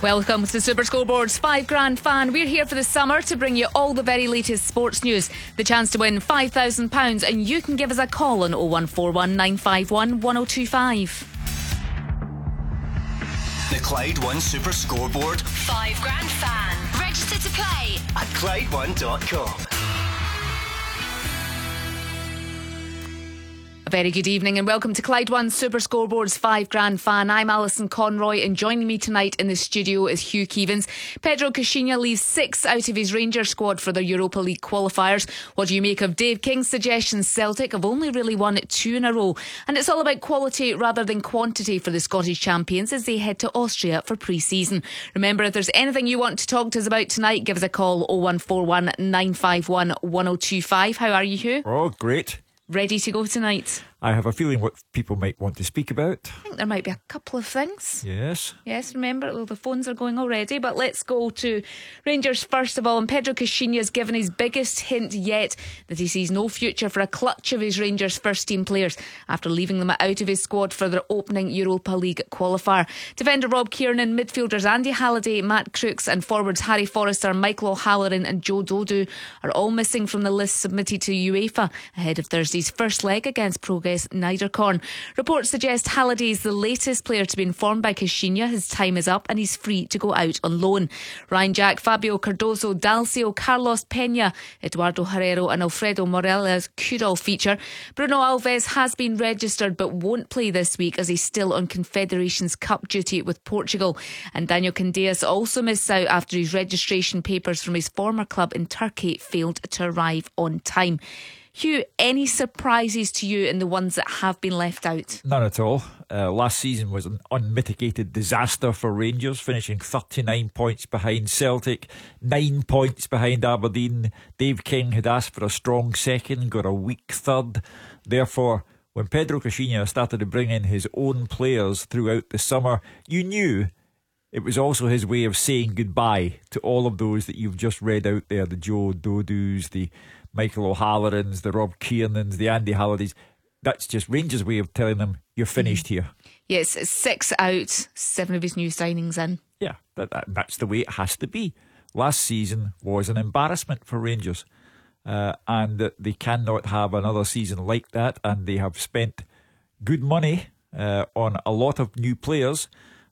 Welcome to Super Scoreboard's 5 Grand Fan. We're here for the summer to bring you all the very latest sports news. The chance to win £5,000, and you can give us a call on 0141 951 1025. The Clyde One Super Scoreboard 5 Grand Fan. Register to play at Clyde1.com. A very good evening and welcome to Clyde One Super Scoreboard's 5 Grand Fan. I'm Alison Conroy, and joining me tonight in the studio is Hugh Keevins. Pedro Caixinha leaves 6 out of his Rangers squad for the Europa League qualifiers. What do you make of Dave King's suggestions? Celtic have only really won 2 in a row, and it's all about quality rather than quantity for the Scottish champions as they head to Austria for pre-season. Remember, if there's anything you want to talk to us about tonight, give us a call 0141 951 1025. How are you, Hugh? Oh, great. Ready to go tonight? I have a feeling what people might want to speak about. I think there might be a couple of things. Yes, remember, the phones are going already. But let's go to Rangers first of all. And Pedro Caixinha has given his biggest hint yet that he sees no future for a clutch of his Rangers first team players after leaving them out of his squad for their opening Europa League qualifier. Defender Rob Kiernan, midfielders Andy Halliday, Matt Crooks, and forwards Harry Forrester, Michael O'Halloran and Joe Dodu are all missing from the list submitted to UEFA ahead of Thursday's first leg against Progress Niederkorn. Reports suggest Halliday is the latest player to be informed by Caixinha. His time is up and he's free to go out on loan. Ryan Jack, Fabio Cardoso, Dalcio, Carlos Peña, Eduardo Herrero and Alfredo Morelos could all feature. Bruno Alves has been registered but won't play this week as he's still on Confederations Cup duty with Portugal. And Daniel Candeias also missed out after his registration papers from his former club in Turkey failed to arrive on time. Hugh, any surprises to you in the ones that have been left out? None at all. Last season was an unmitigated disaster for Rangers, finishing 39 points behind Celtic, 9 points behind Aberdeen. Dave King had asked for a strong second, got a weak third. Therefore, when Pedro Caixinha started to bring in his own players throughout the summer, you knew it was also his way of saying goodbye to all of those that you've just read out there, the Joe Dodus, the Michael O'Hallorans, the Rob Kiernans, the Andy Hallidays. That's just Rangers' way of telling them you're finished here. Yes, 6 out, 7 of his new signings in. Yeah, that's the way it has to be. Last season was an embarrassment for Rangers, and they cannot have another season like that, and they have spent good money on a lot of new players,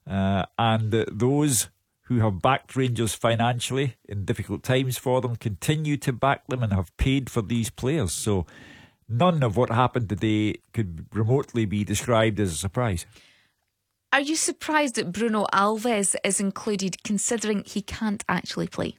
and those who have backed Rangers financially in difficult times for them continue to back them and have paid for these players. So none of what happened today could remotely be described as a surprise. Are you surprised that Bruno Alves is included, considering he can't actually play?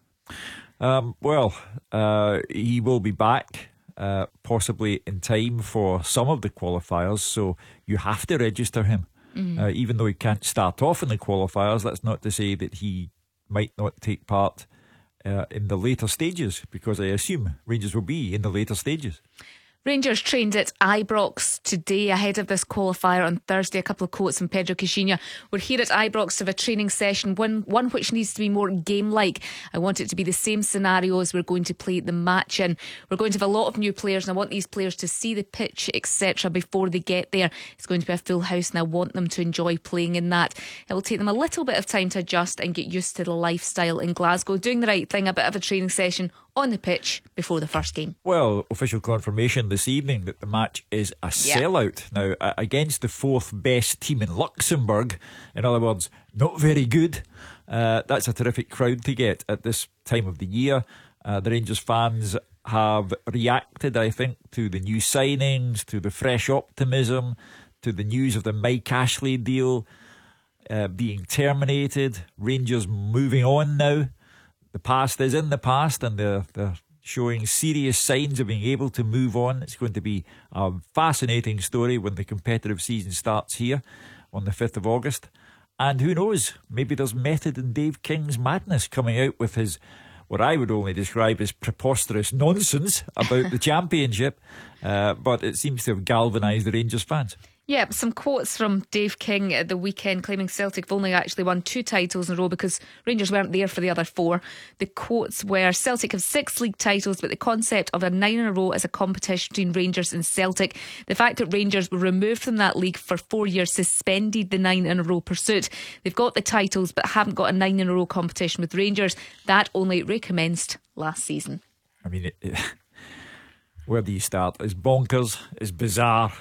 He will be back, possibly in time for some of the qualifiers, so you have to register him. Even though he can't start off in the qualifiers, that's not to say that he might not take part in the later stages, because I assume Rangers will be in the later stages. Rangers trained at Ibrox today ahead of this qualifier on Thursday. A couple of quotes from Pedro Caixinha. We're here at Ibrox to have a training session, one which needs to be more game-like. I want it to be the same scenario as we're going to play the match in. We're going to have a lot of new players, and I want these players to see the pitch, etc. before they get there. It's going to be a full house, and I want them to enjoy playing in that. It will take them a little bit of time to adjust and get used to the lifestyle in Glasgow. Doing the right thing, a bit of a training session on the pitch before the first game. Well, official confirmation this evening that the match is a sellout. Now, against the 4th best team in Luxembourg, in other words, not very good. That's a terrific crowd to get at this time of the year. The Rangers fans have reacted, I think, to the new signings, to the fresh optimism, to the news of the Mike Ashley deal being terminated. Rangers moving on now. The past is in the past, and they're showing serious signs of being able to move on. It's going to be a fascinating story when the competitive season starts here on the 5th of August. And who knows, maybe there's method in Dave King's madness coming out with his, what I would only describe as preposterous nonsense about the championship. But it seems to have galvanised the Rangers fans. Yeah, some quotes from Dave King at the weekend claiming Celtic have only actually won 2 titles in a row because Rangers weren't there for the other 4. The quotes were Celtic have 6 league titles, but the concept of a 9 in a row is a competition between Rangers and Celtic. The fact that Rangers were removed from that league for 4 years suspended the 9 in a row pursuit. They've got the titles but haven't got a 9 in a row competition with Rangers. That only recommenced last season. I mean, where do you start? It's bonkers, it's bizarre.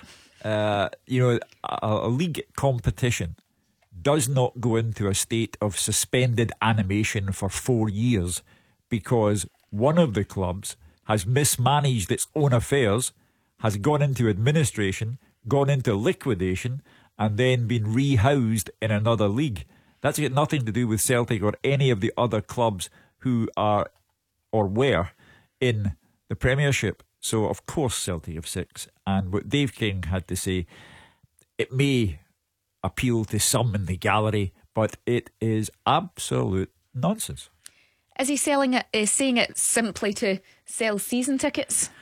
A league competition does not go into a state of suspended animation for 4 years because one of the clubs has mismanaged its own affairs, has gone into administration, gone into liquidation, and then been rehoused in another league. That's got nothing to do with Celtic or any of the other clubs who are or were in the Premiership. So, of course, Celtic have 6. And what Dave King had to say, it may appeal to some in the gallery, but it is absolute nonsense. Is he saying it simply to sell season tickets?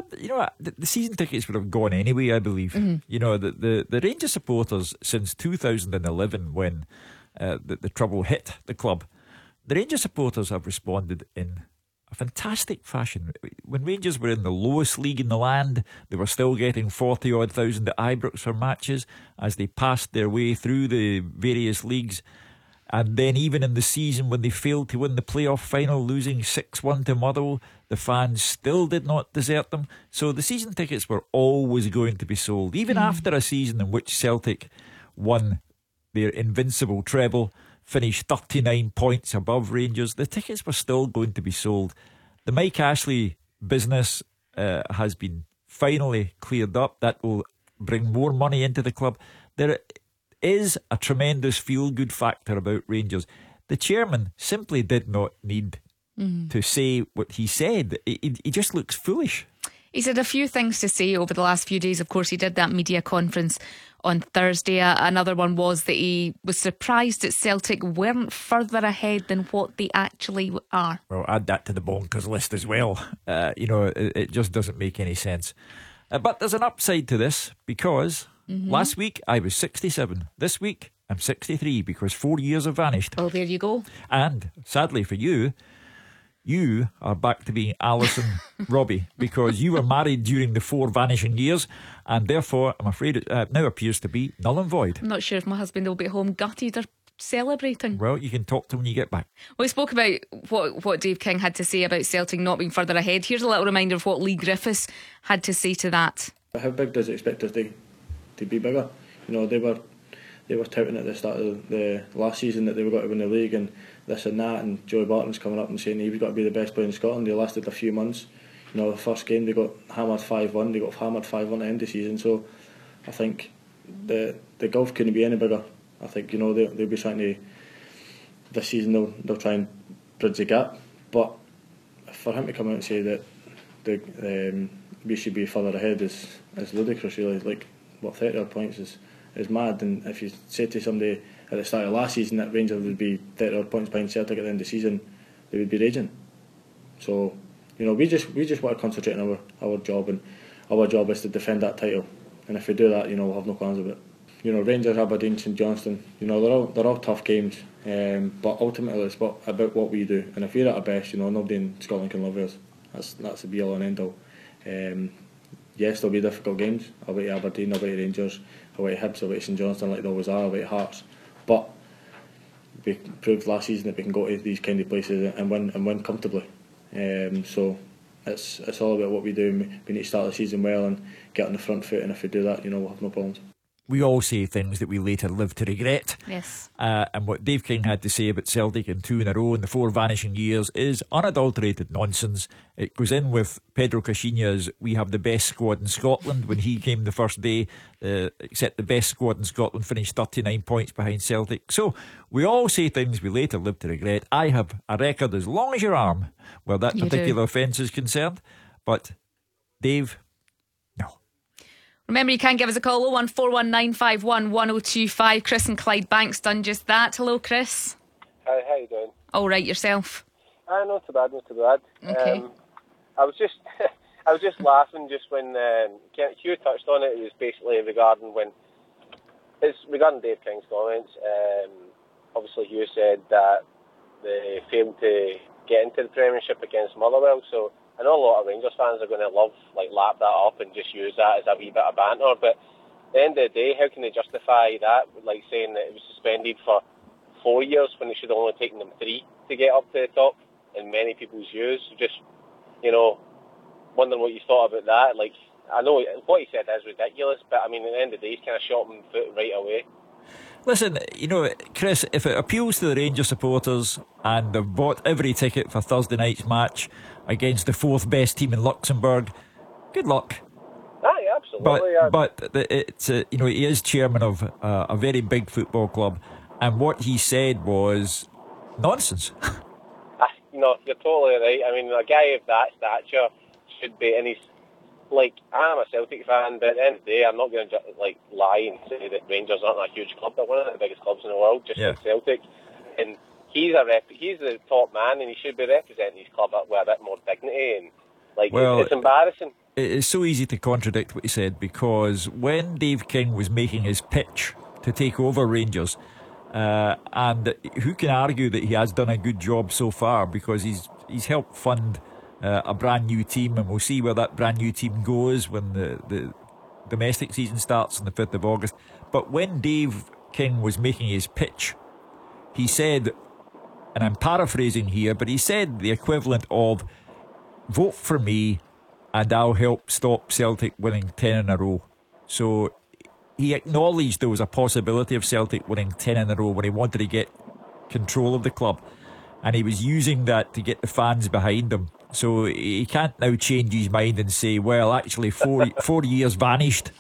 The season tickets would have gone anyway, I believe. Mm-hmm. The Rangers supporters since 2011, when the trouble hit the club, the Rangers supporters have responded in a fantastic fashion. When Rangers were in the lowest league in the land, they were still getting 40-odd thousand at Ibrox for matches as they passed their way through the various leagues. And then even in the season when they failed to win the playoff final, losing 6-1 to Motherwell, the fans still did not desert them. So the season tickets were always going to be sold. Even after a season in which Celtic won their invincible treble, finished 39 points above Rangers, the tickets were still going to be sold. The Mike Ashley business has been finally cleared up. That will bring more money into the club. There is a tremendous feel-good factor about Rangers. The chairman simply did not need to say what he said. He just looks foolish. He's had a few things to say over the last few days. Of course, he did that media conference on Thursday. Another one was that he was surprised that Celtic weren't further ahead than what they actually are. Well, add that to the bonkers list as well. It just doesn't make any sense. But there's an upside to this because last week I was 67. This week I'm 63 because 4 years have vanished. Well, there you go. And sadly for you, you are back to being Alison Robbie because you were married during the 4 vanishing years and therefore I'm afraid it now appears to be null and void. I'm not sure if my husband will be at home gutted or celebrating. Well, you can talk to him when you get back. We spoke about what Dave King had to say about Celtic not being further ahead. Here's a little reminder of what Lee Griffiths had to say to that. How big does he expect us to be bigger? They were touting at the start of the last season that they were going to win the league and this and that, and Joey Barton's coming up and saying he was got to be the best player in Scotland. They lasted a few months. The first game they got hammered 5-1. They got hammered 5-1 at the end of the season. So I think the gulf couldn't be any bigger. I think they'll be trying to this season. They'll try and bridge the gap. But for him to come out and say that we should be further ahead is ludicrous. Really, 30 odd points is mad. And if you say to somebody at the start of last season that Rangers would be 30 odd points behind Celtic at the end of the season, they would be raging. So we just want to concentrate on our job, and our job is to defend that title. And if we do that, we'll have no qualms about it. Rangers, Aberdeen, St Johnstone, they're all tough games. But ultimately, it's about what we do. And if we're at our best, nobody in Scotland can love us. That's the be all and end all. Yes, there'll be difficult games. Away to Aberdeen, away to Rangers, away to Hibs, away to St Johnstone, like they always are, away to Hearts. But we proved last season that we can go to these kind of places and win comfortably. So it's all about what we do. We need to start the season well and get on the front foot, and if we do that, we'll have no problems. We all say things that we later live to regret. Yes. And what Dave King had to say about Celtic in 2 in a row in the 4 vanishing years is unadulterated nonsense. It goes in with Pedro Caixinha's "we have the best squad in Scotland" when he came the first day, except the best squad in Scotland finished 39 points behind Celtic. So we all say things we later live to regret. I have a record as long as your arm where that particular offence is concerned. But Dave, no. Remember, you can give us a call 01419511025. Chris and Clyde Banks done just that. Hello, Chris. Hi, how you doing? All right, yourself? Not too bad, not too bad. Okay. I was just laughing just when Hugh touched on it. It was basically regarding when It's regarding Dave King's comments. Obviously, Hugh said that they failed to get into the Premiership against Motherwell, so I know a lot of Rangers fans are going to lap that up and just use that as a wee bit of banter, but at the end of the day, how can they justify that, like saying that it was suspended for 4 years when it should have only taken them 3 to get up to the top, in many people's views? Just, wondering what you thought about that. Like, I know what he said is ridiculous, but I mean, at the end of the day, he's kind of shot him foot right away. Listen, Chris, if it appeals to the Rangers supporters and they've bought every ticket for Thursday night's match against the 4th best team in Luxembourg, good luck. Aye, absolutely. But it's he is chairman of a very big football club, and what he said was nonsense. You're totally right. I mean, a guy of that stature should be, and he's like, I'm a Celtic fan, but at the end of the day, I'm not going to lie and say that Rangers aren't a huge club. They're one of the biggest clubs in the world, just like Celtic. And he's the top man, and he should be representing his club with a bit more dignity. And it's embarrassing. It's so easy to contradict what he said, because when Dave King was making his pitch to take over Rangers, and who can argue that he has done a good job so far, because he's helped fund a brand new team, and we'll see where that brand new team goes when the domestic season starts on the 5th of August. But when Dave King was making his pitch, he said, and I'm paraphrasing here, but he said the equivalent of, vote for me and I'll help stop Celtic winning 10 in a row. So he acknowledged there was a possibility of Celtic winning 10 in a row when he wanted to get control of the club, and he was using that to get the fans behind him. So he can't now change his mind and say, well, actually 4 years vanished,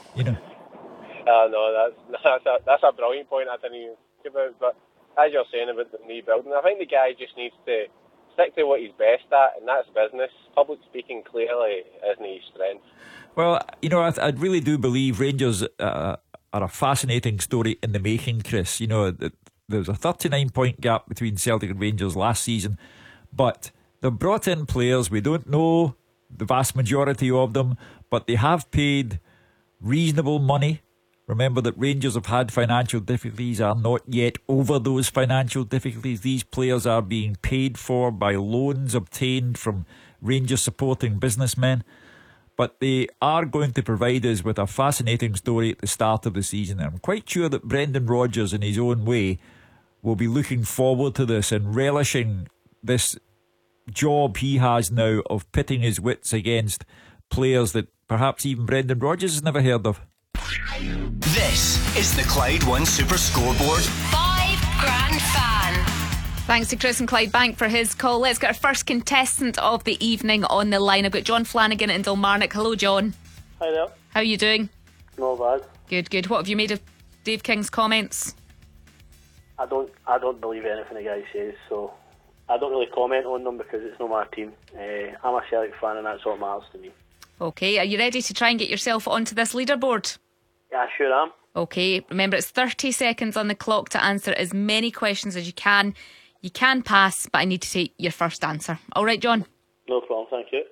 No, that's a brilliant point I didn't even think about. But as you're saying about the rebuilding, I think the guy just needs to stick to what he's best at, and that's business. Public speaking clearly isn't his strength. Well, I really do believe Rangers are a fascinating story in the making, Chris. There's a 39-point gap between Celtic and Rangers last season, but they've brought in players. We don't know the vast majority of them, but they have paid reasonable money. Remember that Rangers have had financial difficulties, are not yet over those financial difficulties. These players are being paid for by loans obtained from Rangers supporting businessmen. But they are going to provide us with a fascinating story at the start of the season. And I'm quite sure that Brendan Rodgers, in his own way, will be looking forward to this and relishing this job he has now of pitting his wits against players that perhaps even Brendan Rodgers has never heard of. This is the Clyde One Super Scoreboard. 5 Grand Fan. Thanks to Chris and Clyde Bank for his call. Let's get our first contestant of the evening on the line. I've got John Flanagan in Dalmarnock. Hello, John. Hi there. How are you doing? Not bad. Good. What have you made of Dave King's comments? I don't believe anything the guy says, so I don't really comment on them because it's not my team. I'm a Celtic fan, and that's what matters to me. Okay, are you ready to try and get yourself onto this leaderboard? Yeah, I sure am. Okay, remember it's 30 seconds on the clock to answer as many questions as you can. You can pass, but I need to take your first answer. All right, John? No problem, thank you.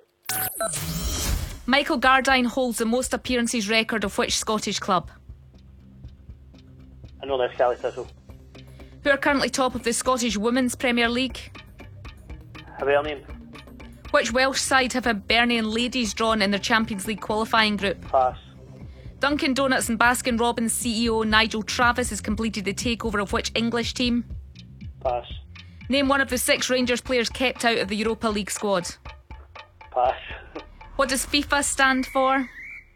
Michael Gardyne holds the most appearances record of which Scottish club? I know that's Cali Thistle. Who are currently top of the Scottish Women's Premier League? Hibernian. Which Welsh side have Hibernian ladies drawn in their Champions League qualifying group? Pass. Dunkin' Donuts and Baskin Robbins CEO Nigel Travis has completed the takeover of which English team? Pass. Name one of the 6 Rangers players kept out of the Europa League squad. Pass. What does FIFA stand for?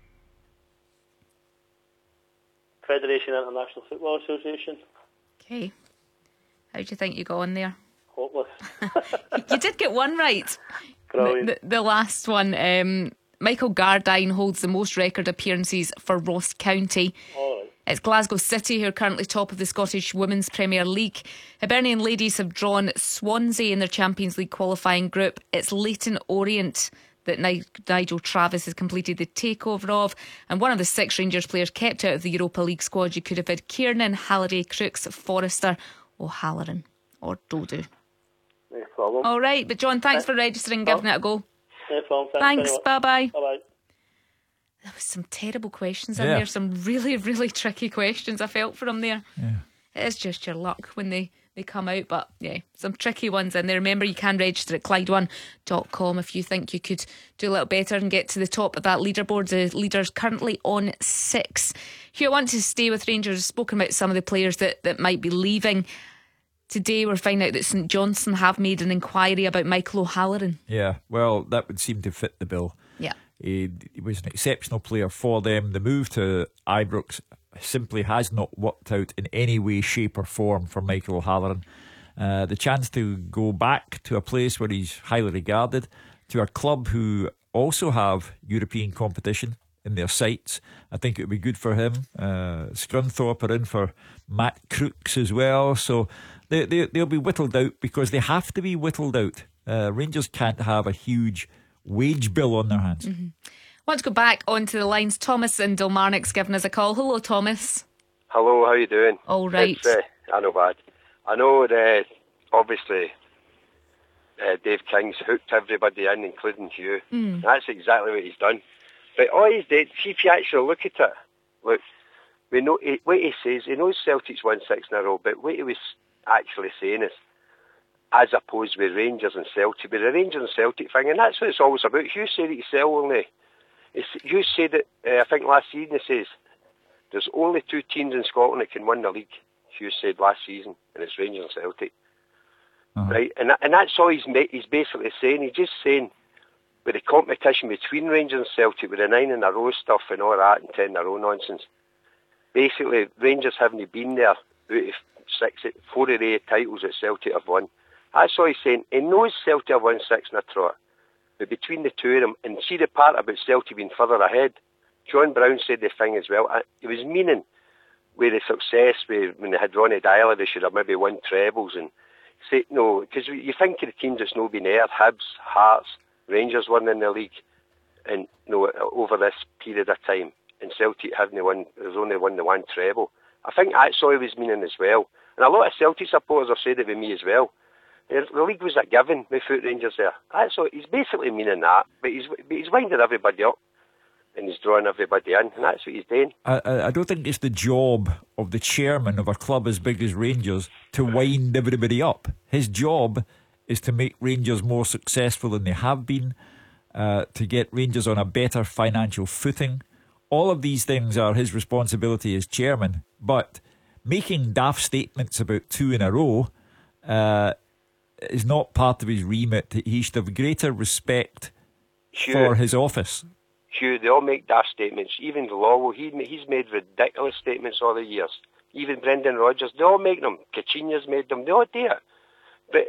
Federation International Football Association. Okay. How do you think you got on there? Hopeless. You did get one right. Brilliant. The last one. Michael Gardyne holds the most record appearances for Ross County. All right. It's Glasgow City who are currently top of the Scottish Women's Premier League. Hibernian ladies have drawn Swansea in their Champions League qualifying group. It's Leyton Orient that Nigel Travis has completed the takeover of. And one of the 6 Rangers players kept out of the Europa League squad, you could have had Kiernan, Halliday, Crooks, Forrester, O'Halloran or Dodo. No problem. All right, but John, thanks for registering and giving it a go. No problem. Thanks, bye-bye. Bye-bye. There was some terrible questions in there. Some really, really tricky questions. I felt for him there. Yeah. It is just your luck when they come out. But yeah, some tricky ones in there. Remember, you can register at Clyde1.com if you think you could do a little better and get to the top of that leaderboard. The leader's currently on 6. Hugh, I want to stay with Rangers. We've spoken about some of the players that might be leaving. Today we're finding out that St Johnstone have made an inquiry about Michael O'Halloran. Yeah, well, that would seem to fit the bill. Yeah. He was an exceptional player for them. The move to Ibrox simply has not worked out in any way, shape or form for Michael O'Halloran. The chance to go back to a place where he's highly regarded, to a club who also have European competition in their sights, I think it would be good for him. Scunthorpe are in for Matt Crooks as well, so they'll be whittled out because they have to be whittled out. Rangers can't have a huge wage bill on their hands. Mm-hmm. I want to go back onto the lines. Thomas in Dalmarnock's given us a call. Hello, Thomas. Hello, how you doing? All right. I know bad. I know that obviously Dave King's hooked everybody in, including Hugh. That's exactly what he's done. But all he's did, see if you actually look at it, look, we know what he says. He knows Celtic's won 6 in a row, but what he was actually saying is, as opposed with Rangers and Celtic, with the Rangers and Celtic thing, and that's what it's always about. Hugh said it himself only. Hugh said it, I think last season, he says, there's only 2 teams in Scotland that can win the league, Hugh said last season, and it's Rangers and Celtic. Right, and that's all he's basically saying. He's just saying, with the competition between Rangers and Celtic, with the 9 in a row stuff and all that, and 10 in a row nonsense, basically Rangers haven't been there out of 4 of the 8 titles that Celtic have won. That's all he's saying. He knows Celtic have won 6 in a trot, but between the two of them, and see the part about Celtic being further ahead, John Brown said the thing as well. It was meaning with the success when they had Ronnie Dyler, they should have maybe won trebles, and say no, because you think of the teams that's not been there, Hibs, Hearts, Rangers won in the league, and over this period of time, and Celtic haven't won. There's only won the 1 treble. I think that's all he was meaning as well. And a lot of Celtic supporters have said it with me as well. The league was a given without Rangers there. That's all. He's basically meaning that, but he's winding everybody up and he's drawing everybody in, and that's what he's doing. I don't think it's the job of the chairman of a club as big as Rangers to wind everybody up. His job is to make Rangers more successful than they have been, to get Rangers on a better financial footing. All of these things are his responsibility as chairman, but making daft statements about 2 in a row is not part of his remit. He should have greater respect for his office. Hugh, they all make daft statements. Even Lawwell, he's made ridiculous statements all the years. Even Brendan Rodgers, they all make them. Cacinha's made them. They all do it. But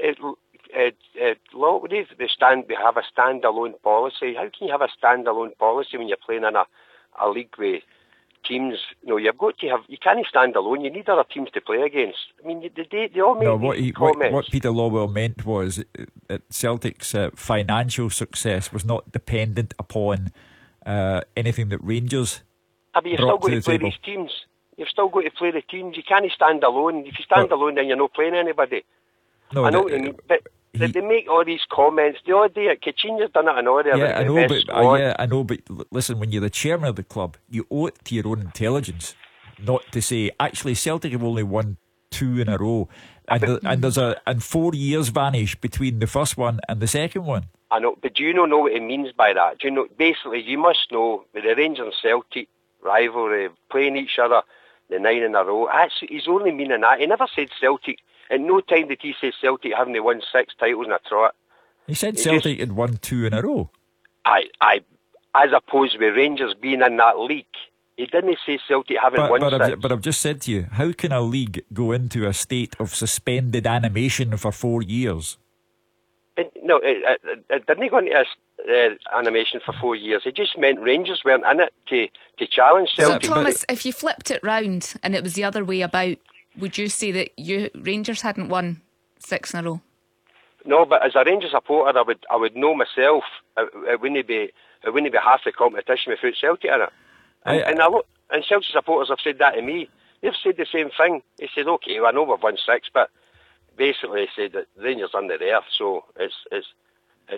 we have a standalone policy. How can you have a standalone policy when you're playing in a league with teams? No, you've got to have. You can't stand alone. You need other teams to play against. I mean, they all make comments. What Peter Lawwell meant was that Celtic's financial success was not dependent upon anything that Rangers. But you've still got to play these teams. You've still got to play the teams. You can't stand alone. If you stand alone, then you're not playing anybody. No, I know what you mean, but they make all these comments. They all do it. Cacinha's done it in order. Yeah, I know, but listen, when you're the chairman of the club, you owe it to your own intelligence not to say, actually, Celtic have only won 2 in a row, and 4 years vanish between the first one and the second one. I know, but do you know what it means by that? Do you know? Basically, you must know with the Rangers and Celtic rivalry, playing each other, the 9 in a row. Actually, he's only meaning that. He never said Celtic. At no time did he say Celtic having won 6 titles in a trot. He said Celtic had won 2 in a row. As opposed with Rangers being in that league. He didn't say Celtic haven't won 6. But I've just said to you, how can a league go into a state of suspended animation for 4 years? It didn't go into animation for 4 years. It just meant Rangers weren't in it to challenge Celtic. So Thomas, if you flipped it round and it was the other way about, would you say that Rangers hadn't won 6 in a row? No, but as a Rangers supporter, I would know myself. It wouldn't be half the competition without Celtic in it. And Celtic supporters have said that to me. They've said the same thing. They said, "Okay, well, I know we've won 6, but basically they said that Rangers under there, so it's."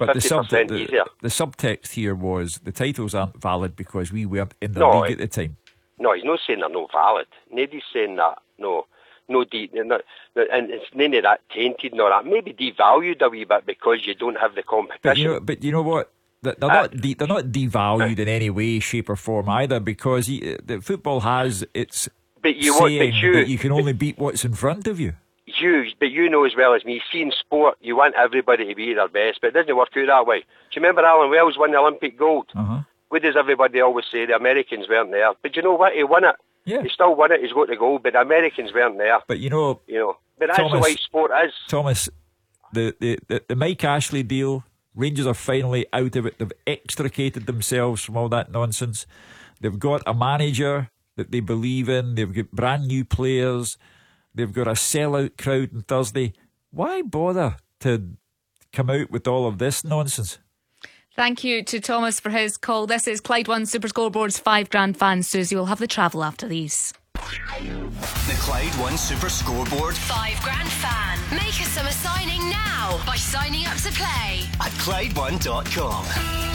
But 50% easier. The subtext here was the titles aren't valid because we weren't in the league at the time. No, he's not saying they're not valid. Nobody's saying that. No, and it's none of that tainted nor that. Maybe devalued a wee bit because you don't have the competition. But you know what? They're not devalued in any way, shape or form either, because the football has its that you can only beat what's in front of you. But you know as well as me, seeing sport, you want everybody to be their best, but it doesn't work out that way. Do you remember Alan Wells won the Olympic gold? What does everybody always say? The Americans weren't there. But you know what? He won it. Yeah. He still won it. He's got the gold, but the Americans weren't there. But you know, but that's the way sport is. Thomas, the Mike Ashley deal, Rangers are finally out of it. They've extricated themselves from all that nonsense. They've got a manager that they believe in. They've got brand new players. They've got a sellout crowd on Thursday. Why bother to come out with all of this nonsense? Thank you to Thomas for his call. This is Clyde One Super Scoreboard's 5 Grand Fan. Susie will have the travel after these. The Clyde One Super Scoreboard 5 Grand Fan. Make a summer signing now by signing up to play at Clyde1.com.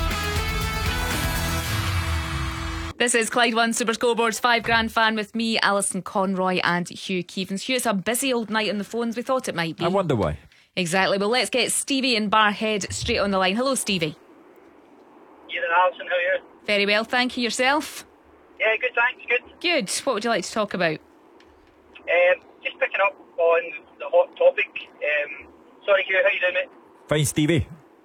This is Clyde One Super Scoreboard's 5 Grand Fan with me, Alison Conroy and Hugh Keevins. Hugh, it's a busy old night on the phones. We thought it might be. I wonder why. Exactly. Well, let's get Stevie in Barhead straight on the line. Hello, Stevie. You and Alison, how are you? Very well, thank you. Yourself? Yeah, good, thanks, good. Good. What would you like to talk about? Just picking up on the hot topic. Sorry, Hugh, how you doing, mate? Fine, Stevie.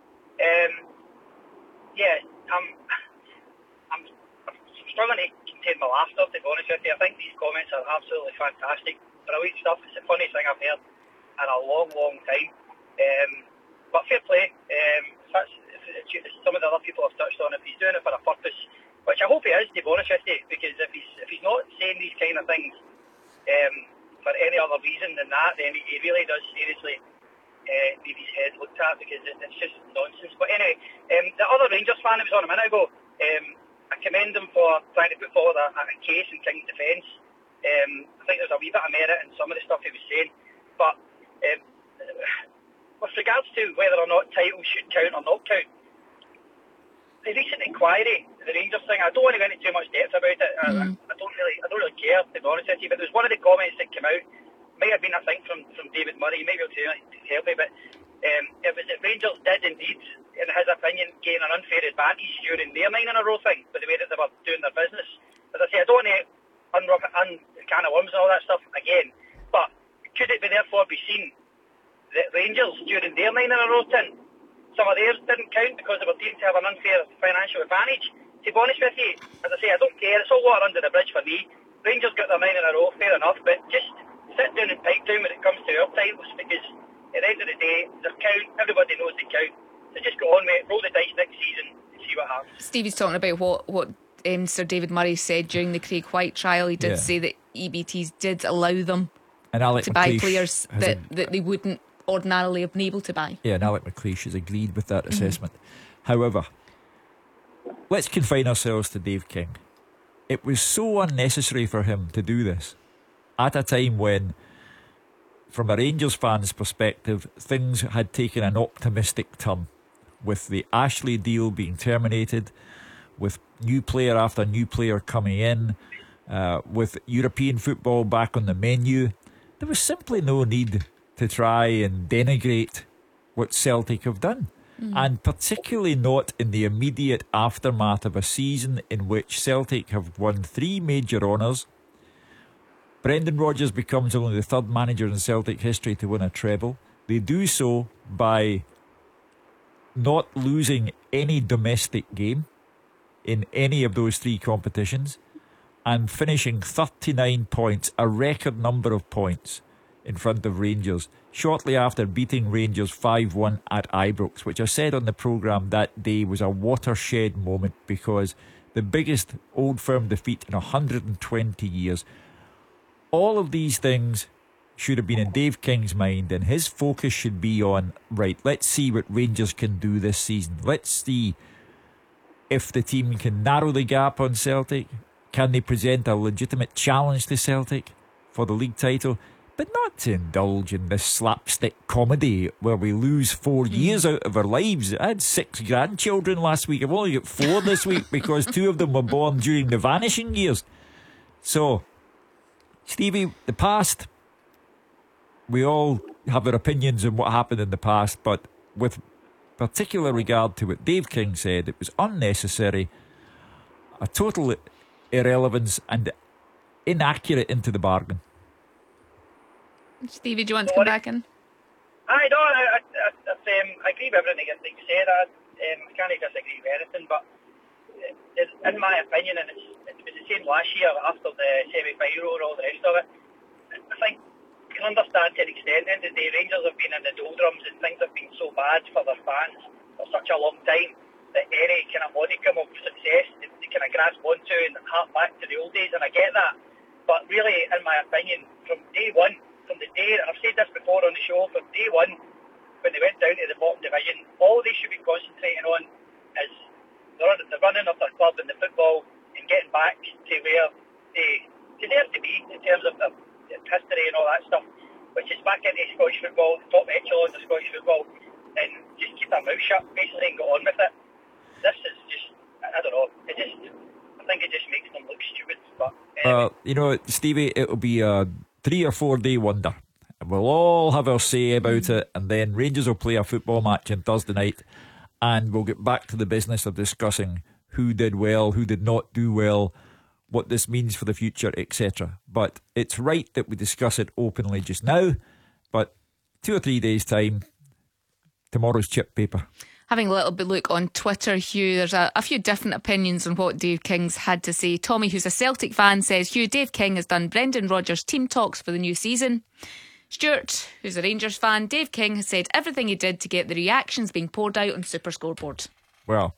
I'm struggling to contain my laughter, to be honest with you. I think these comments are absolutely fantastic. Brilliant stuff. It's the funniest thing I've heard in a long, long time. But fair play. Some of the other people have touched on, if he's doing it for a purpose, which I hope he is, to be honest with you, because if he's not saying these kind of things for any other reason than that, then he really does seriously need his head looked at, because it's just nonsense. But anyway, the other Rangers fan who was on a minute ago, I commend him for trying to put forward a case in King's defence. I think there's a wee bit of merit in some of the stuff he was saying, but with regards to whether or not titles should count or not count, the recent inquiry, the Rangers thing, I don't want to go into too much depth about it. I don't really care, to be honest with you. But there was one of the comments that came out, may have been, I think, from David Murray, maybe he'll help me, but it was that Rangers did indeed, in his opinion, gain an unfair advantage during their 9 in a row thing, with the way that they were doing their business. As I say, I don't want to unwrap can of worms and all that stuff again, but could it therefore be seen that Rangers, during their 9 in a row thing, some of theirs didn't count because they were deemed to have an unfair financial advantage? To be honest with you, as I say, I don't care. It's all water under the bridge for me. Rangers got their 9 in a row, fair enough, but just sit down and pipe down when it comes to our titles, because at the end of the day, they count. Everybody knows they count. So just go on, mate. Roll the dice next season and see what happens. Stevie's talking about what Sir David Murray said during the Craig White trial. He did say that EBTs did allow them to buy players that they wouldn't ordinarily have been able to buy. Yeah, and Alec McLeish has agreed with that assessment. However, let's confine ourselves to Dave King. It was so unnecessary for him to do this at a time when, from a Rangers fan's perspective, things had taken an optimistic turn, with the Ashley deal being terminated, with new player after new player coming in, with European football back on the menu. There was simply no need to try and denigrate what Celtic have done. And particularly not in the immediate aftermath of a season in which Celtic have won 3 major honours. Brendan Rodgers becomes only the 3rd manager in Celtic history to win a treble. They do so by not losing any domestic game in any of those 3 competitions, and finishing 39 points, a record number of points, in front of Rangers, shortly after beating Rangers 5-1 at Ibrox, which I said on the programme that day was a watershed moment, because the biggest Old Firm defeat in 120 years. All of these things should have been in Dave King's mind, and his focus should be on, right, let's see what Rangers can do this season. Let's see if the team can narrow the gap on Celtic. Can they present a legitimate challenge to Celtic for the league title? but not to indulge in this slapstick comedy where we lose 4 years out of our lives. I had 6 grandchildren last week. I've only got 4 this week because 2 of them were born during the vanishing years. So, Stevie, the past, we all have our opinions on what happened in the past, but with particular regard to what Dave King said, it was unnecessary, a total irrelevance and inaccurate into the bargain. Stevie, do you want to come back in? I agree with everything that you said. I can't disagree with anything, but in my opinion, and it was the same last year after the semi-final and all the rest of it, I think you can understand to an extent that the Rangers have been in the doldrums and things have been so bad for their fans for such a long time that any kind of modicum of success they kind of grasp onto and hark back to the old days, and I get that. But really, in my opinion, from day one, from the day, and I've said this before on the show, from day one, when they went down to the bottom division, all they should be concentrating on is the running of their club in the football and getting back to where they deserve to be in terms of their history and all that stuff, which is back into Scottish football, the top echelons of Scottish football, and just keep their mouth shut, basically, and go on with it. This is just, I don't know, I think it just makes them look stupid. But anyway. Stevie, it'll be a 3 or 4 day wonder. We'll all have our say about it, and then Rangers will play a football match on Thursday night, and we'll get back to the business of discussing who did well, who did not do well, what this means for the future, etc. But it's right that we discuss it openly just now. But 2 or 3 days' time, tomorrow's chip paper. Having a little bit look on Twitter, Hugh, there's a few different opinions on what Dave King's had to say. Tommy, who's a Celtic fan, says, Hugh, Dave King has done Brendan Rodgers team talks for the new season. Stuart, who's a Rangers fan, Dave King has said everything he did to get the reactions being poured out on Super Scoreboard. Well,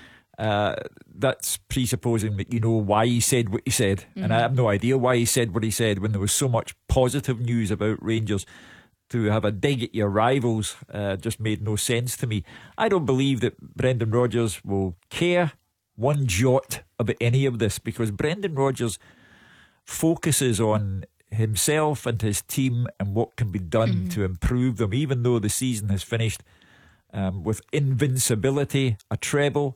that's presupposing that you know why he said what he said. And I have no idea why he said what he said when there was so much positive news about Rangers. To have a dig at your rivals just made no sense to me. I don't believe that Brendan Rodgers will care one jot about any of this, because Brendan Rodgers focuses on himself and his team and what can be done to improve them, even though the season has finished with invincibility, a treble.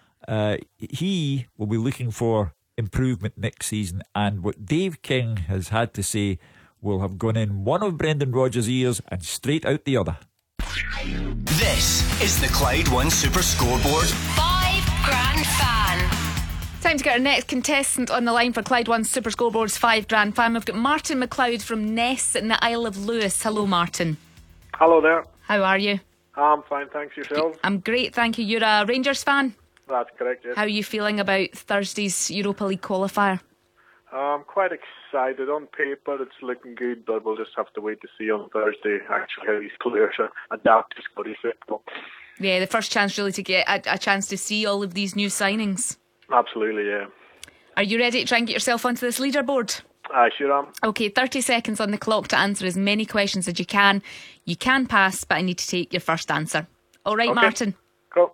He will be looking for improvement next season, and what Dave King has had to say will have gone in one of Brendan Rodgers' ears and straight out the other. This is the Clyde One Super Scoreboard 5 Grand Fan. Time to get our next contestant on the line for Clyde One Super Scoreboard's 5 Grand Fan. We've got Martin McLeod from Ness in the Isle of Lewis. Hello, Martin. Hello there. How are you? I'm fine, thanks. Yourself? I'm great, thank you. You're a Rangers fan? That's correct, yes. How are you feeling about Thursday's Europa League qualifier? I'm quite excited. On paper it's looking good, but we'll just have to wait to see on Thursday actually how these players adapt to Scottish football. Yeah, the first chance really to get a chance to see all of these new signings. Absolutely, yeah. Are you ready to try and get yourself onto this leaderboard? I sure am. Okay, 30 seconds on the clock to answer as many questions as you can. You can pass, but I need to take your first answer. All right, okay. Martin? Go.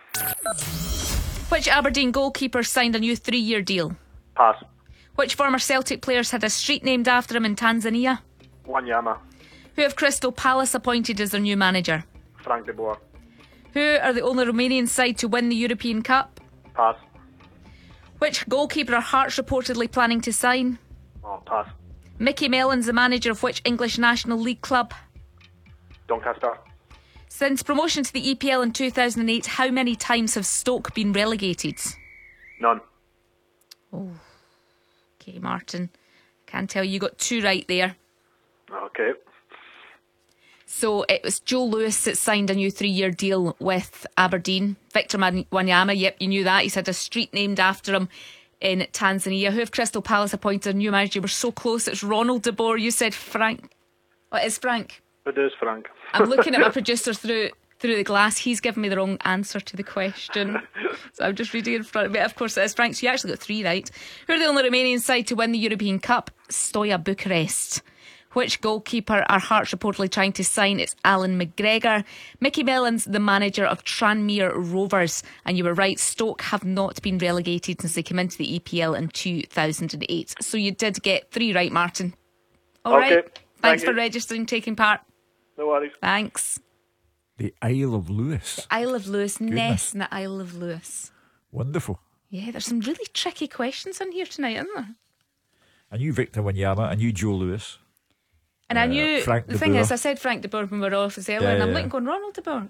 Which Aberdeen goalkeeper signed a new 3-year deal? Pass. Which former Celtic players had a street named after him in Tanzania? Wanyama. Who have Crystal Palace appointed as their new manager? Frank de Boer. Who are the only Romanian side to win the European Cup? Pass. Which goalkeeper are Hearts reportedly planning to sign? Oh, pass. Mickey Mellon's the manager of which English National League club? Doncaster. Since promotion to the EPL in 2008, how many times have Stoke been relegated? None. Oh. Okay, Martin. Can't tell you got 2 right there. Okay. So it was Joe Lewis that signed a new 3-year deal with Aberdeen. Victor Wanyama, yep, you knew that. He's had a street named after him in Tanzania. Who have Crystal Palace appointed a new manager? We're so close. It's Ronald de Boer. You said Frank. Oh, it is Frank. It is Frank. I'm looking at my producer through the glass. He's given me the wrong answer to the question. So I'm just reading in front of me. Of course it is Frank. So you actually got 3 right. Who are the only Romanian side to win the European Cup? Stoia Bucharest. Which goalkeeper are Hearts reportedly trying to sign? It's Alan McGregor. Mickey Mellon's the manager of Tranmere Rovers. And you were right, Stoke have not been relegated since they came into the EPL in 2008. So you did get 3 right, Martin. All right. Thanks for registering, taking part. No worries. Thanks. The Isle of Lewis. The Isle of Lewis. Goodness. Ness in the Isle of Lewis. Wonderful. Yeah, there's some really tricky questions in here tonight, isn't there? I knew Victor Wanyama. I knew Joe Lewis. And I knew, Frank the de thing Boer. is, I said Frank de Boer when we were off earlier, and I'm looking going, Ronald de Boer.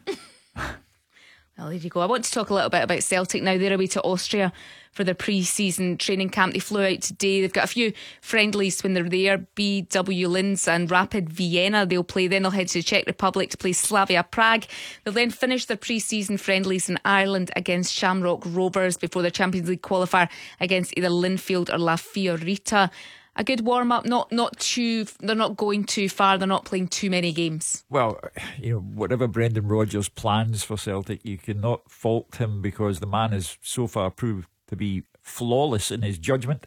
Well, there you go. I want to talk a little bit about Celtic now. They're away to Austria for their pre-season training camp. They flew out today. They've got a few friendlies when they're there. BW Linz and Rapid Vienna they'll play. Then they'll head to the Czech Republic to play Slavia Prague. They'll then finish their pre-season friendlies in Ireland against Shamrock Rovers before their Champions League qualifier against either Linfield or La Fiorita. A good warm-up, not too. They're not going too far. They're not playing too many games. Well, whatever Brendan Rodgers plans for Celtic, you cannot fault him because the man has so far proved to be flawless in his judgment.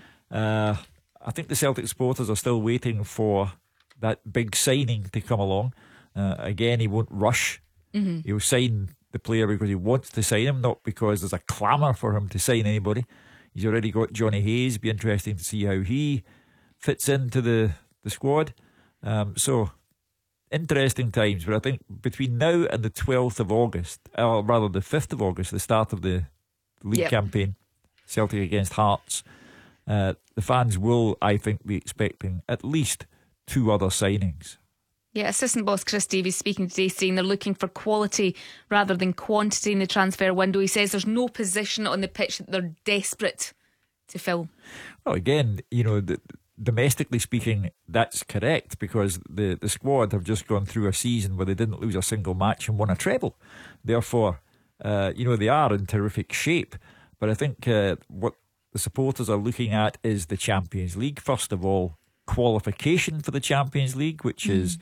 I think the Celtic supporters are still waiting for that big signing to come along. Again, he won't rush. He'll sign the player because he wants to sign him, not because there's a clamour for him to sign anybody. He's already got Johnny Hayes. Be interesting to see how he fits into the squad. So, interesting times. But I think between now and the 12th of August, or rather the 5th of August, the start of the league campaign, Celtic against Hearts, the fans will, I think, be expecting at least 2 other signings. Yeah, assistant boss Chris Davies speaking today saying they're looking for quality rather than quantity in the transfer window. He says there's no position on the pitch that they're desperate to fill. Well, again, domestically speaking, that's correct because the squad have just gone through a season where they didn't lose a single match and won a treble. Therefore, they are in terrific shape. But I think what the supporters are looking at is the Champions League. First of all, qualification for the Champions League, which is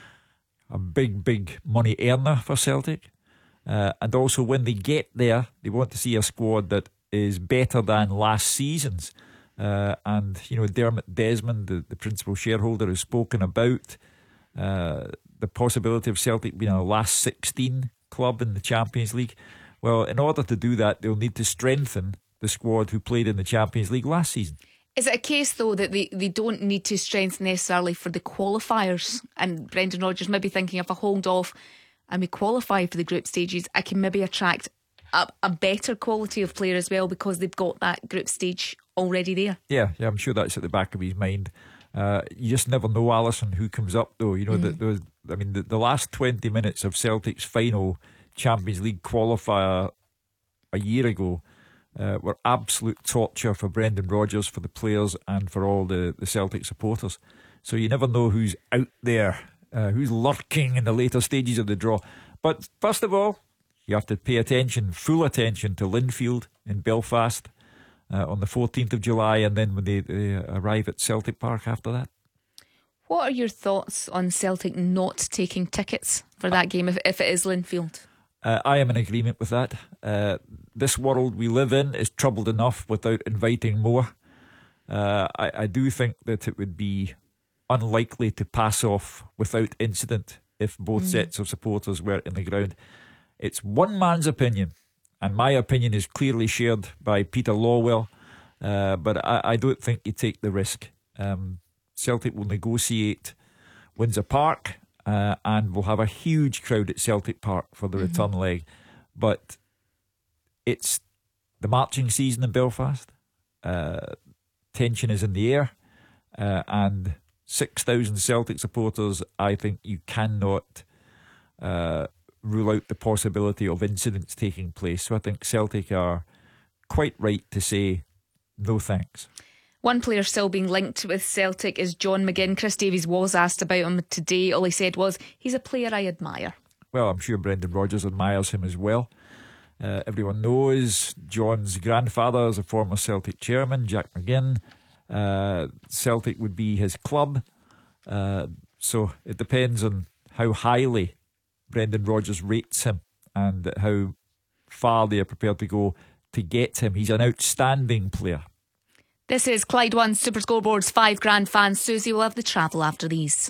a big money earner for Celtic. And also when they get there, they want to see a squad that is better than last season's. And Dermot Desmond, the principal shareholder, has spoken about the possibility of Celtic being a last 16 club in the Champions League. Well, in order to do that, they'll need to strengthen the squad who played in the Champions League last season. Is it a case, though, that they don't need to strengthen necessarily for the qualifiers? And Brendan Rodgers maybe thinking, if I hold off and we qualify for the group stages, I can maybe attract a better quality of player as well because they've got that group stage already there. Yeah, I'm sure that's at the back of his mind. You just never know, Alison, who comes up, though. The last 20 minutes of Celtic's final Champions League qualifier a year ago were absolute torture for Brendan Rodgers, for the players and for all the Celtic supporters. So you never know who's out there, who's lurking in the later stages of the draw. But first of all, you have to pay full attention to Linfield in Belfast on the 14th of July, and then when they arrive at Celtic Park after that. What are your thoughts on Celtic not taking tickets for that game if it is Linfield? I am in agreement with that. This world we live in is troubled enough without inviting more. I do think that it would be unlikely to pass off without incident if both sets of supporters were in the ground. It's one man's opinion, and my opinion is clearly shared by Peter Lawwell, but I don't think you take the risk. Celtic will negotiate Windsor Park, and we'll have a huge crowd at Celtic Park for the return leg. But it's the marching season in Belfast. Tension is in the air, and 6,000 Celtic supporters, I think you cannot rule out the possibility of incidents taking place. So I think Celtic are quite right to say no thanks. One player still being linked with Celtic is John McGinn. Chris Davies was asked about him today. All he said was, he's a player I admire. Well, I'm sure Brendan Rodgers admires him as well. Everyone knows John's grandfather is a former Celtic chairman, Jack McGinn. Celtic would be his club. So it depends on how highly Brendan Rodgers rates him and how far they are prepared to go to get him. He's an outstanding player. This is Clyde One Super Scoreboard's 5 grand fans. Susie will have the travel after these.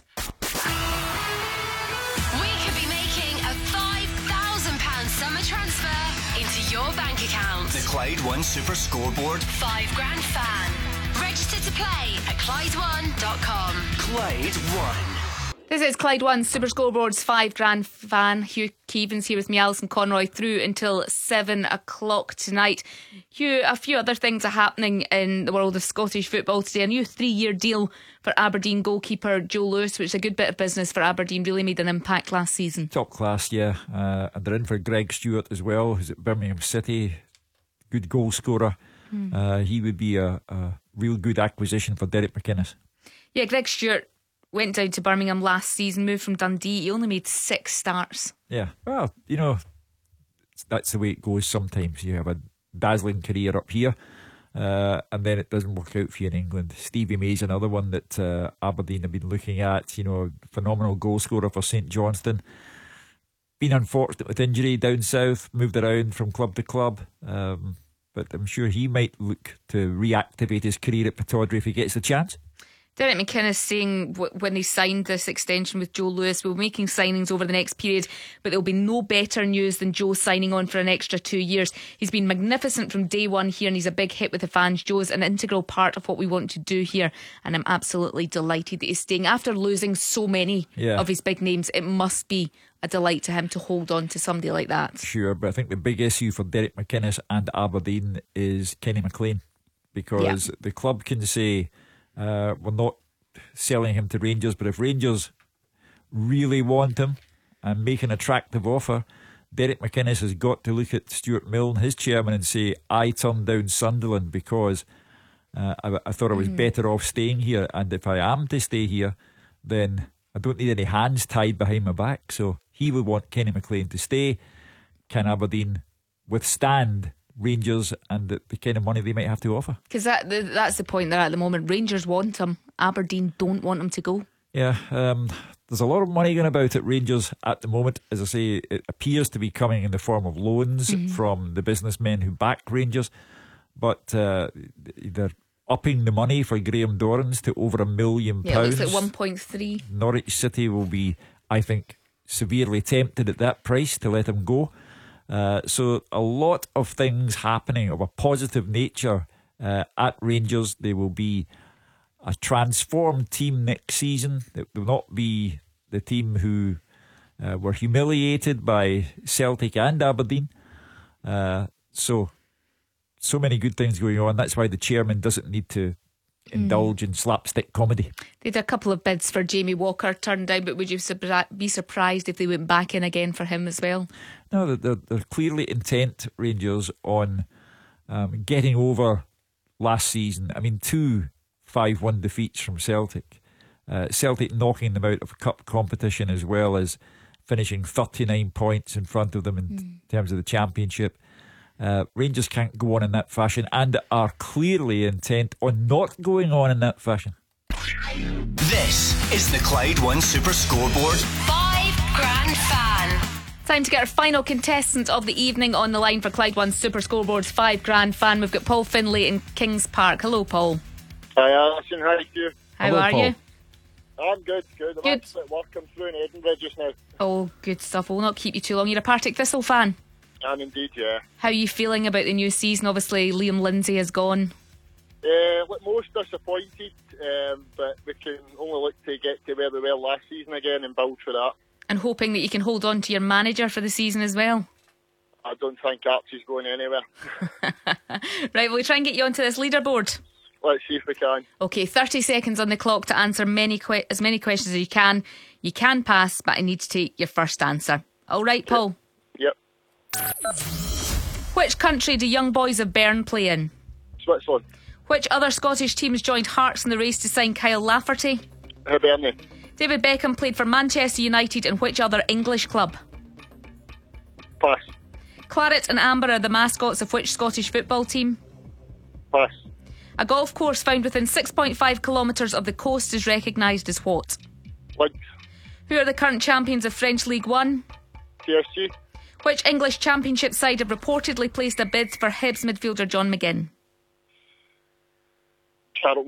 We could be making a £5,000 summer transfer into your bank account. The Clyde One Super Scoreboard 5 grand fan. Register to play at ClydeOne.com. Clyde One. This is Clyde One Super Scoreboard's 5 grand fan. Hugh Keevins here with me, Alison Conroy, through until 7 o'clock tonight. Hugh, a few other things are happening in the world of Scottish football today. A new 3-year deal for Aberdeen goalkeeper Joe Lewis, which is a good bit of business for Aberdeen. Really made an impact last season. Top class, yeah. And they're in for Greg Stewart as well, who's at Birmingham City. Good goal scorer. He would be a real good acquisition for Derek McInnes. Yeah, Greg Stewart went down to Birmingham last season, moved from Dundee. He only made 6 starts. Yeah, well, you know, that's the way it goes sometimes. You have a dazzling career up here, and then it doesn't work out for you in England. Stevie May's another one that Aberdeen have been looking at. You know, phenomenal goal scorer for St Johnstone. Been unfortunate with injury down south, moved around from club to club. But I'm sure he might look to reactivate his career at Pittodrie if he gets the chance. Derek McInnes saying when he signed this extension with Joe Lewis, we're making signings over the next period, but there'll be no better news than Joe signing on for an extra 2 years. He's been magnificent from day one here, and he's a big hit with the fans. Joe's an integral part of what we want to do here, and I'm absolutely delighted that he's staying. After losing so many of his big names, it must be a delight to him to hold on to somebody like that. Sure, but I think the big issue for Derek McInnes and Aberdeen is Kenny McLean, because the club can say, we're not selling him to Rangers, but if Rangers really want him and make an attractive offer, Derek McInnes has got to look at Stuart Milne, his chairman, and say, I turned down Sunderland because I thought I was better off staying here, and if I am to stay here, then I don't need any hands tied behind my back. So he would want Kenny McLean to stay. Can Aberdeen withstand Rangers and the kind of money they might have to offer? Because that's the point there at the moment. Rangers want him, Aberdeen don't want him to go. Yeah, there's a lot of money going about at Rangers at the moment. As I say, it appears to be coming in the form of loans from the businessmen who back Rangers, but they're upping the money for Graham Dorrans to over £1 million. Yeah, it looks like 1.3. Norwich City will be, I think, severely tempted at that price to let him go. So a lot of things happening of a positive nature at Rangers. They will be a transformed team next season. It will not be the team who were humiliated by Celtic and Aberdeen. So many good things going on. That's why the chairman doesn't need to indulge in slapstick comedy. They had a couple of bids for Jamie Walker turned down, but would you be surprised if they went back in again for him as well? No, they're clearly intent, Rangers, on getting over last season. I mean, 2 5-1 defeats from Celtic. Celtic knocking them out of cup competition, as well as finishing 39 points in front of them in terms of the championship. Rangers can't go on in that fashion, and are clearly intent on not going on in that fashion. This is the Clyde One Super Scoreboard 5 grand fan. Time to get our final contestant of the evening on the line for Clyde One Super Scoreboard's 5 grand fan. We've got Paul Finlay in Kings Park. Hello, Paul. Hi, Alison. How are you? How Hello, are Paul. you? I'm good. I'm actually at work. I'm through in Edinburgh just now. Oh, good stuff. We'll not keep you too long. You're a Partick Thistle fan. I'm indeed, yeah. How are you feeling about the new season? Obviously, Liam Lindsay has gone. Look, most disappointed, but we can only look to get to where we were last season again and build for that. And hoping that you can hold on to your manager for the season as well. I don't think Archie's going anywhere. Right, we'll try and get you onto this leaderboard. Let's see if we can. Okay, 30 seconds on the clock to answer as many questions as you can. You can pass, but I need to take your first answer. All right, Paul? Yep. Which country do Young Boys of Bern play in? Switzerland. Which other Scottish teams joined Hearts in the race to sign Kyle Lafferty? Hibernian. David Beckham played for Manchester United and which other English club? Pass. Claret and Amber are the mascots of which Scottish football team? Pass. A golf course found within 6.5 kilometres of the coast is recognised as what? Links. Who are the current champions of French League One? PSG. Which English Championship side have reportedly placed a bid for Hibs midfielder John McGinn? Carroll.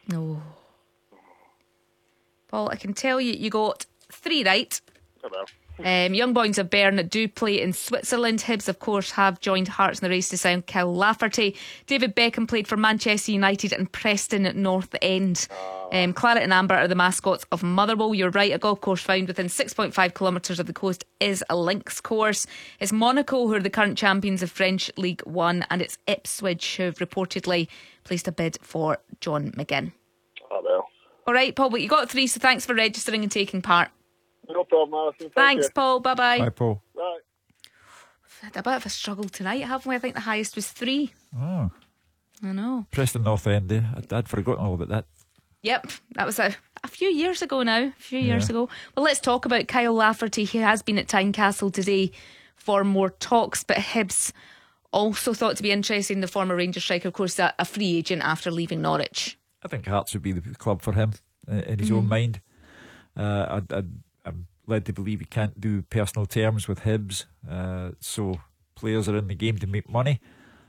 No. Paul, I can tell you got 3 right. Oh well. Young Boys of Bern do play in Switzerland. Hibs, of course, have joined Hearts in the race to sign Kyle Lafferty. David Beckham played for Manchester United and Preston at North End. Claret and Amber are the mascots of Motherwell. You're right, a golf course found within 6.5 kilometres of the coast is a links course. It's Monaco who are the current champions of French League One, and it's Ipswich who have reportedly placed a bid for John McGinn. Oh, well. Alright, Paul, but you got 3, so thanks for registering and taking part. No problem, Alison. Thanks, Paul. Bye-bye. Bye, Paul. Bye. We've had a bit of a struggle tonight, haven't we? I think the highest was 3. Oh. I know. Preston North End. I'd forgotten all about that. Yep, that was a few years ago now. Well, let's talk about Kyle Lafferty. He has been at Tynecastle today for more talks, but Hibs also thought to be interested in the former Rangers striker, of course, a free agent after leaving Norwich. I think Hearts would be the club for him in his own mind. I'm led to believe he can't do personal terms with Hibs, so players are in the game to make money.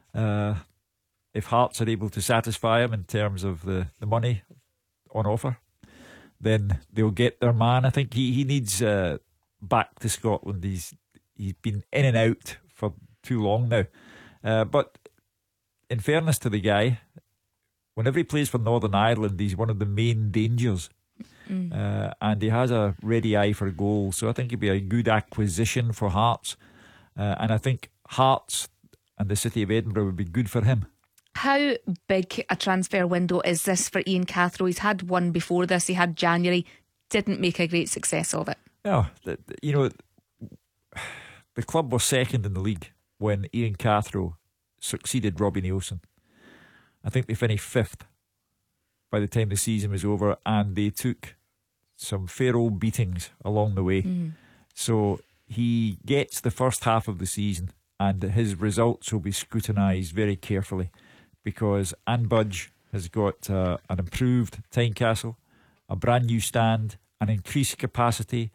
If Hearts are able to satisfy him in terms of the money on offer, then they'll get their man. I think he needs back to Scotland. He's been in and out for too long now. But in fairness to the guy, whenever he plays for Northern Ireland, he's one of the main dangers. And he has a ready eye for goal, so I think he'd be a good acquisition for Hearts, and I think Hearts and the City of Edinburgh would be good for him. How big a transfer window is this for Ian Cathro? He's had one before this. He had January, didn't make a great success of it. Yeah, you know, the club was second in the league when Ian Cathro succeeded Robbie Neilson. I think they finished 5th by the time the season was over, and they took some fair old beatings along the way. So he gets the first half of the season, and his results will be scrutinised very carefully, because Anne Budge has got an improved Tynecastle, a brand new stand, an increased capacity,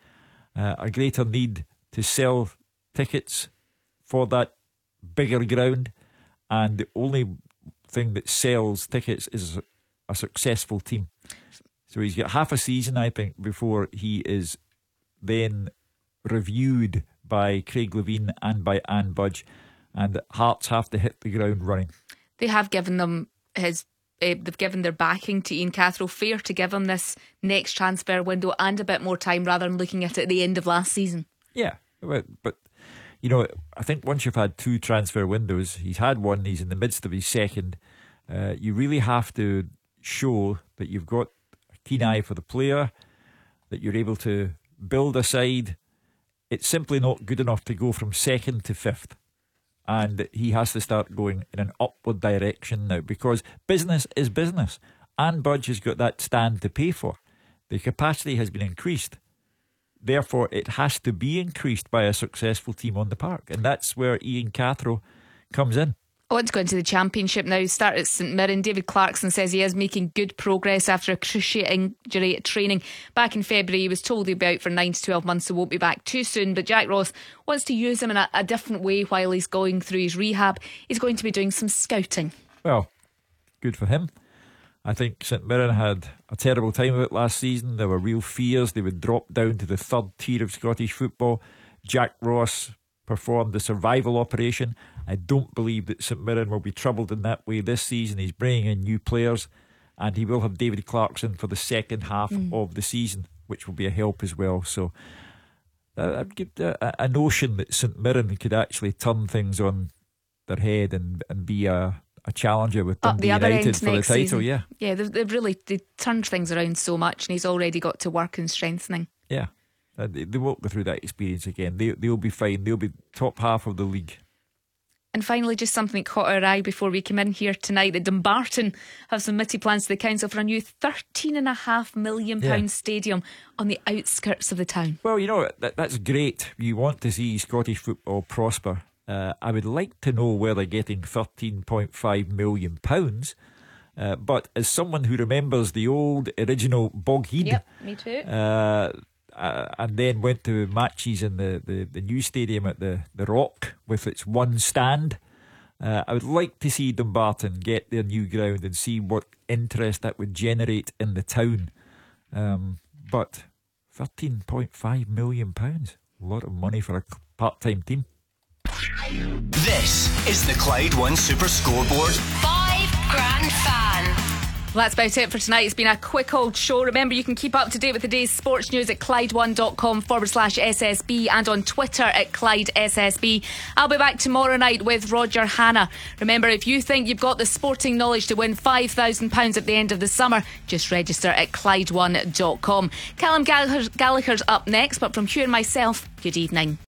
a greater need to sell tickets for that bigger ground, and the only thing that sells tickets is a successful team. So he's got half a season, I think, before he is then reviewed by Craig Levine and by Anne Budge, and Hearts have to hit the ground running. They have given them they've given their backing to Ian Cathro. Fair to give him this next transfer window and a bit more time rather than looking at it at the end of last season. Yeah, but you know, I think once you've had 2 transfer windows, he's had one, he's in the midst of his second, you really have to show that you've got a keen eye for the player, that you're able to build a side. It's simply not good enough to go from 2nd to 5th, and he has to start going in an upward direction now, because business is business. Anne Budge has got that stand to pay for. The capacity has been increased, therefore it has to be increased by a successful team on the park, and that's where Ian Cathro comes in. I want to go into the Championship now. Start at St Mirren. David Clarkson says he is making good progress after a cruciate injury at training. Back in February, he was told he'd be out for 9 to 12 months, so won't be back too soon. But Jack Ross wants to use him in a different way while he's going through his rehab. He's going to be doing some scouting. Well, good for him. I think St Mirren had a terrible time of it last season. There were real fears they would drop down to the 3rd tier of Scottish football. Jack Ross performed the survival operation. I don't believe that St Mirren will be troubled in that way this season. He's bringing in new players, and he will have David Clarkson for the second half of the season, which will be a help as well. So I'd give a notion that St Mirren could actually turn things on their head and be a challenger with Dundee United for the title. Season. Yeah, they've really turned things around so much, and he's already got to work in strengthening. Yeah. They won't go through that experience again. They'll be fine. They'll be top half of the league. And finally, just something that caught our eye before we came in here tonight, that Dumbarton have submitted plans to the council for a new £13.5 million stadium on the outskirts of the town. Well, you know, that's great. You want to see Scottish football prosper. I would like to know where they're getting £13.5 million. But as someone who remembers the old original Boghead, yep, me too. And then went to matches in the new stadium at the Rock with its one stand. I would like to see Dumbarton get their new ground and see what interest that would generate in the town. But £13.5 million, A lot of money for a part-time team. This is the Clyde One Super Scoreboard. £5 fan. Well, that's about it for tonight. It's been a quick old show. Remember, you can keep up to date with the day's sports news at Clyde1.com/SSB and on Twitter at ClydeSSB. I'll be back tomorrow night with Roger Hannah. Remember, if you think you've got the sporting knowledge to win £5,000 at the end of the summer, just register at Clyde1.com. Callum Gallagher's up next, but from Hugh and myself, good evening.